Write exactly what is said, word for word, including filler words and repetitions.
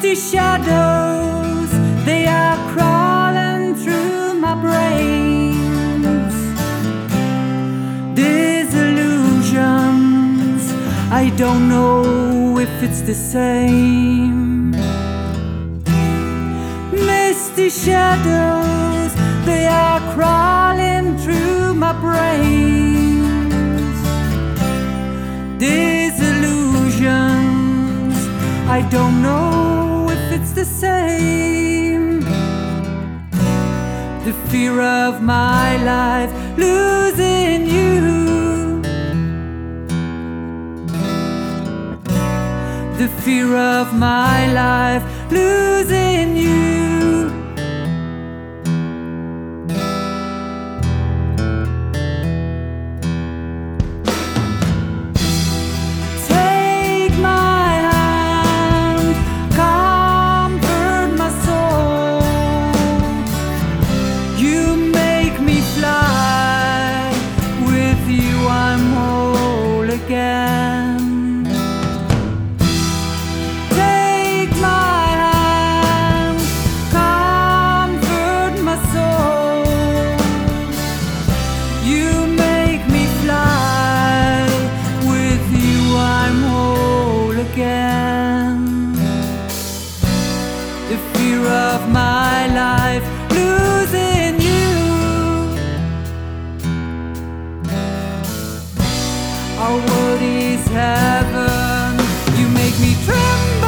Misty shadows, they are crawling through my brains. Disillusions, I don't know if it's the same. Misty shadows, they are crawling through my brains. Disillusions, I don't know if it's the same. The fear of my life losing you. The fear of my life losing you. Again. Take my hand, comfort my soul. You make me fly, with you I'm whole again. The fear of my life losing you. Our world is heaven. You make me tremble.